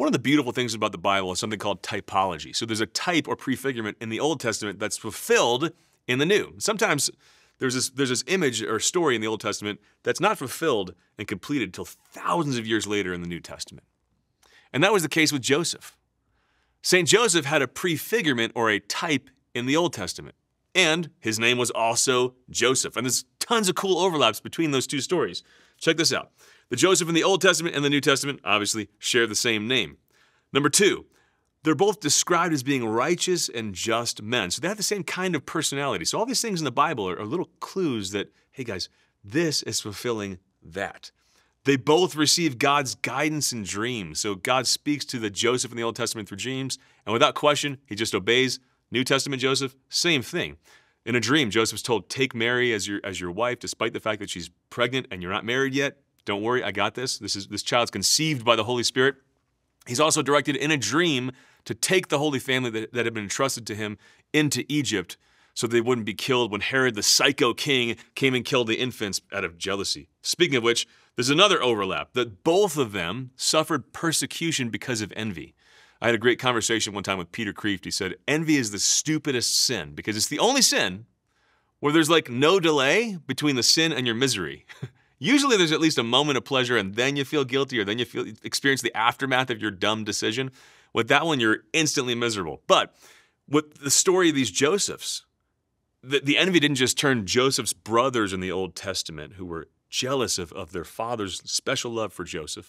One of the beautiful things about the Bible is something called typology. So there's a type or prefigurement in the Old Testament that's fulfilled in the New. Sometimes there's this image or story in the Old Testament that's not fulfilled and completed until thousands of years later in the New Testament. And that was the case with Joseph. St. Joseph had a prefigurement or a type in the Old Testament. And his name was also Joseph. And there's tons of cool overlaps between those two stories. Check this out. The Joseph in the Old Testament and the New Testament obviously share the same name. Number two, they're both described as being righteous and just men. So they have the same kind of personality. So all these things in the Bible are little clues that, hey guys, this is fulfilling that. They both receive God's guidance in dreams. So God speaks to the Joseph in the Old Testament through dreams, and without question, he just obeys. New Testament Joseph, same thing. In a dream, Joseph's told, take Mary as your wife, despite the fact that she's pregnant and you're not married yet. Don't worry, I got this. This child's conceived by the Holy Spirit. He's also directed in a dream to take the Holy Family that had been entrusted to him into Egypt so they wouldn't be killed when Herod the psycho king came and killed the infants out of jealousy. Speaking of which, there's another overlap, that both of them suffered persecution because of envy. I had a great conversation one time with Peter Kreeft. He said, envy is the stupidest sin because it's the only sin where there's like no delay between the sin and your misery. Usually there's at least a moment of pleasure and then you feel guilty or then you experience the aftermath of your dumb decision. With that one, you're instantly miserable. But with the story of these Josephs, the envy didn't just turn Joseph's brothers in the Old Testament who were jealous of their father's special love for Joseph.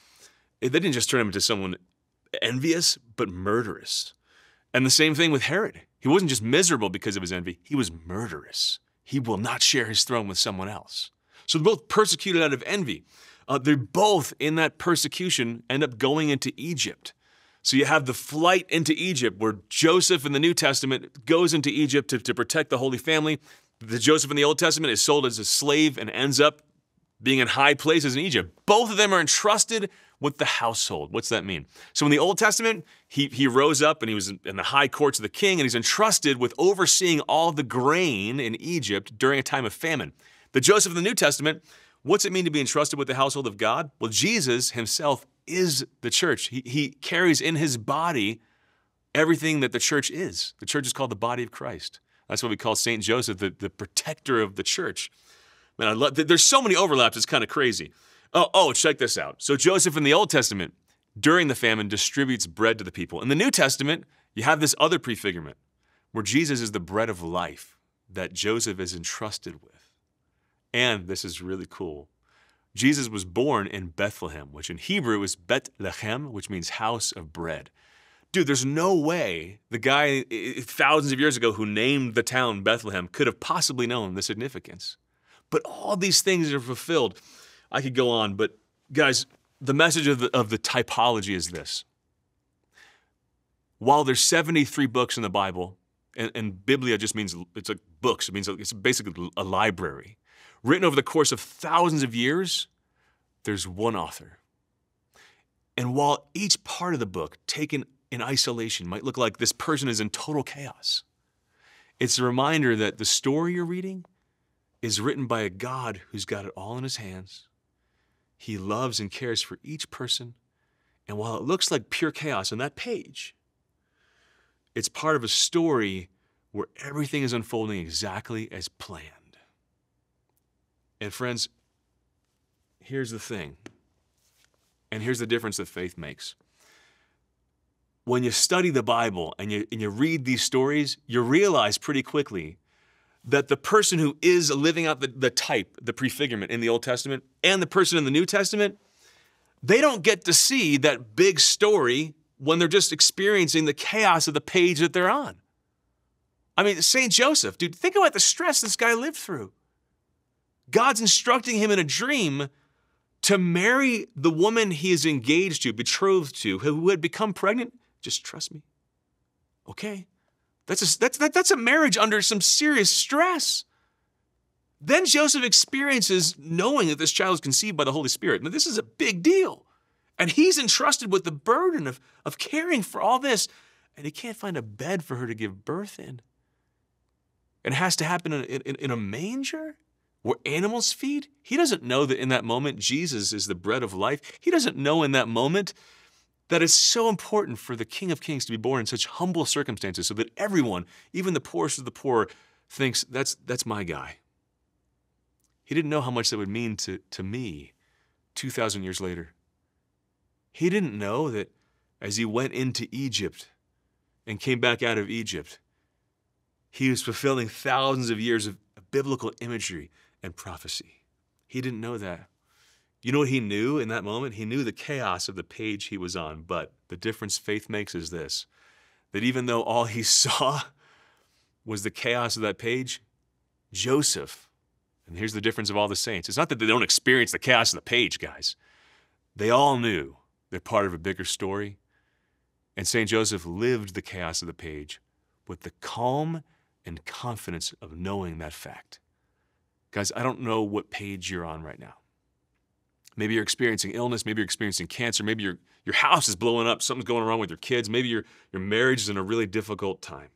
They didn't just turn him into someone envious, but murderous. And the same thing with Herod. He wasn't just miserable because of his envy, he was murderous. He will not share his throne with someone else. So they're both persecuted out of envy. They're both in that persecution end up going into Egypt. So you have the flight into Egypt where Joseph in the New Testament goes into Egypt to protect the Holy Family. The Joseph in the Old Testament is sold as a slave and ends up being in high places in Egypt. Both of them are entrusted with the household. What's that mean? So in the Old Testament, he rose up and he was in the high courts of the king and he's entrusted with overseeing all the grain in Egypt during a time of famine. The Joseph in the New Testament, what's it mean to be entrusted with the household of God? Well, Jesus himself is the church. He carries in his body everything that the church is. The church is called the body of Christ. That's what we call St. Joseph, the protector of the church. Man, there's so many overlaps, it's kind of crazy. Oh, check this out. So Joseph in the Old Testament, during the famine, distributes bread to the people. In the New Testament, you have this other prefigurement where Jesus is the bread of life that Joseph is entrusted with. And this is really cool. Jesus was born in Bethlehem, which in Hebrew is Bet-Lehem, which means house of bread. Dude, there's no way the guy thousands of years ago who named the town Bethlehem could have possibly known the significance. But all these things are fulfilled. I could go on, but guys, the message of the typology is this. While there's 73 books in the Bible, and Biblia just means, it's like books, it means it's basically a library. Written over the course of thousands of years, there's one author. And while each part of the book, taken in isolation, might look like this person is in total chaos, it's a reminder that the story you're reading is written by a God who's got it all in his hands. He loves and cares for each person. And while it looks like pure chaos on that page, it's part of a story where everything is unfolding exactly as planned. And friends, here's the thing, and here's the difference that faith makes. When you study the Bible and you read these stories, you realize pretty quickly that the person who is living out the type, the prefigurement in the Old Testament, and the person in the New Testament, they don't get to see that big story when they're just experiencing the chaos of the page that they're on. I mean, St. Joseph, dude, think about the stress this guy lived through. God's instructing him in a dream to marry the woman he is engaged to, betrothed to, who had become pregnant. Just trust me. Okay. That's a marriage under some serious stress. Then Joseph experiences knowing that this child is conceived by the Holy Spirit. Now, this is a big deal. And he's entrusted with the burden of caring for all this. And he can't find a bed for her to give birth in. And it has to happen in a manger where animals feed. He doesn't know that in that moment, Jesus is the bread of life. He doesn't know in that moment That is so important for the King of Kings to be born in such humble circumstances so that everyone, even the poorest of the poor, thinks, that's my guy. He didn't know how much that would mean to me 2,000 years later. He didn't know that as he went into Egypt and came back out of Egypt, he was fulfilling thousands of years of biblical imagery and prophecy. He didn't know that. You know what he knew in that moment? He knew the chaos of the page he was on, but the difference faith makes is this, that even though all he saw was the chaos of that page, Joseph, and here's the difference of all the saints, it's not that they don't experience the chaos of the page, guys. They all knew they're part of a bigger story, and St. Joseph lived the chaos of the page with the calm and confidence of knowing that fact. Guys, I don't know what page you're on right now. Maybe you're experiencing illness, maybe you're experiencing cancer, maybe your house is blowing up, something's going wrong with your kids, maybe your marriage is in a really difficult time.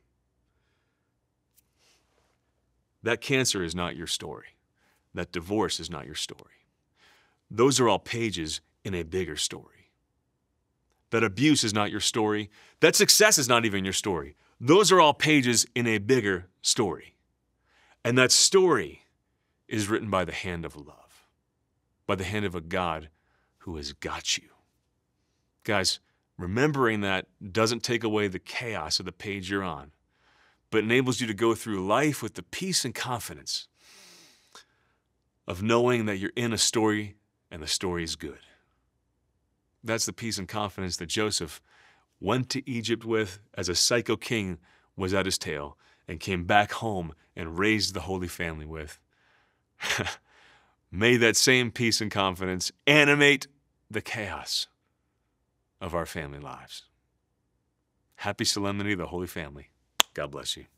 That cancer is not your story. That divorce is not your story. Those are all pages in a bigger story. That abuse is not your story. That success is not even your story. Those are all pages in a bigger story. And that story is written by the hand of love, by the hand of a God who has got you. Guys, remembering that doesn't take away the chaos of the page you're on, but enables you to go through life with the peace and confidence of knowing that you're in a story and the story is good. That's the peace and confidence that Joseph went to Egypt with as a psycho king was at his tail and came back home and raised the Holy Family with. May that same peace and confidence animate the chaos of our family lives. Happy Solemnity of the Holy Family. God bless you.